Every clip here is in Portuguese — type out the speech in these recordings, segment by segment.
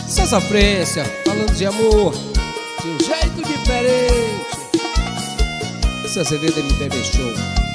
Essa sofrência, falando de amor de um jeito diferente. Essa cerveja MPB Show.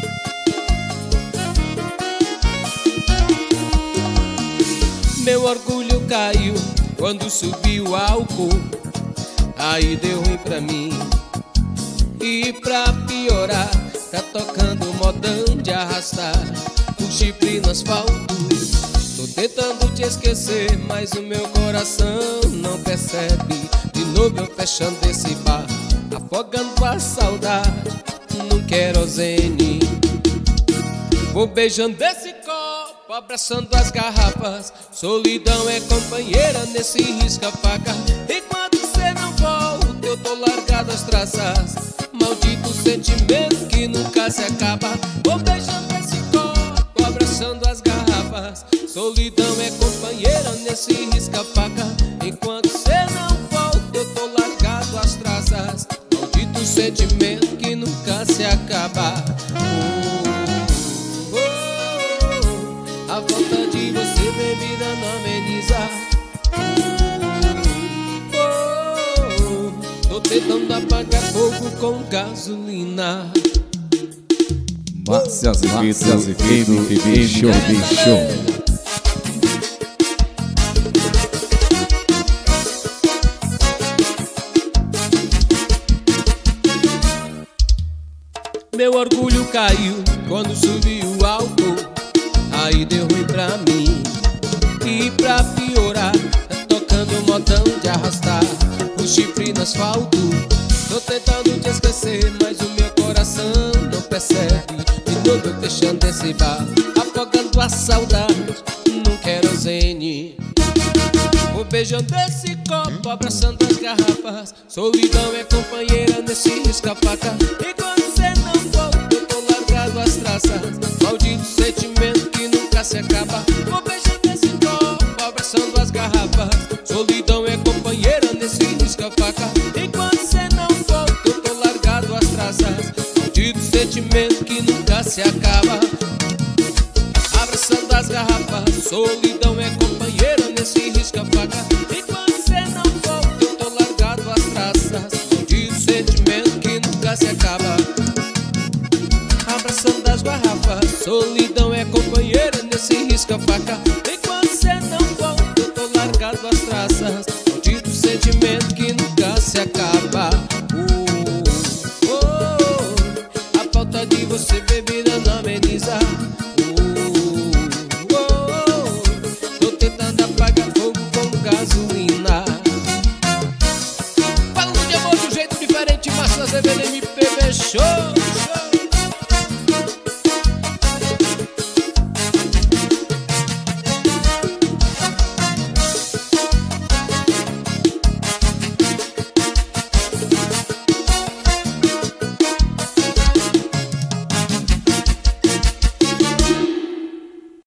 Meu orgulho caiu quando subiu o álcool, aí deu ruim pra mim. E pra piorar, tá tocando modão de arrastar o chifre no asfalto. Tô tentando te esquecer, mas o meu coração não percebe. De novo eu fechando esse bar, afogando a saudade num querosene. Vou beijando esse copo, abraçando as garrafas. Solidão é companheira nesse risca-faca. Enquanto cê não volta, eu tô largado às traças. Maldito sentimento que nunca se acaba. Vou beijando esse copo, abraçando as garrafas. Solidão é companheira nesse risca-faca. Enquanto cê não volta, eu tô largado às traças. Maldito sentimento que nunca se acaba. A falta de você, bebida, não ameniza. Tô tentando apagar fogo com gasolina. Márcia Azevedo, MPB Show. Meu orgulho caiu quando subiu o álcool, aí deu ruim pra mim. E pra piorar, tá tocando um modão de arrastar o chifre no asfalto. Tô tentando te esquecer, mas o meu coração não percebe. De novo eu fechando esse bar, afogando a saudade num querosene. Vou beijando esse copo, abraçando as garrafas. Solidão é companheira nesse risca-faca. E quando cê não volta, eu tô largado às traças. Maldito sentimento que nunca se acaba. Vou beijando esse copo, abraçando as garrafas. Solidão é companheira nesse risca-faca. E quando cê não volta, eu tô largado às traças. Maldito sentimento que nunca se acaba. Abraçando as garrafas. Solidão é companheira nesse risca-faca. E quando cê não volta, eu tô largado às traças. Maldito sentimento que nunca se acaba. Abraçando as garrafas. Solidão é companheira nesse risca-faca. E quando cê não volta, eu tô largado às traças. Maldito sentimento que nunca se acaba. A falta de você, bebida, não ameniza. Tô tentando apagar fogo com gasolina. Falando de amor de um jeito diferente, Márcia Azevedo, MPB Show.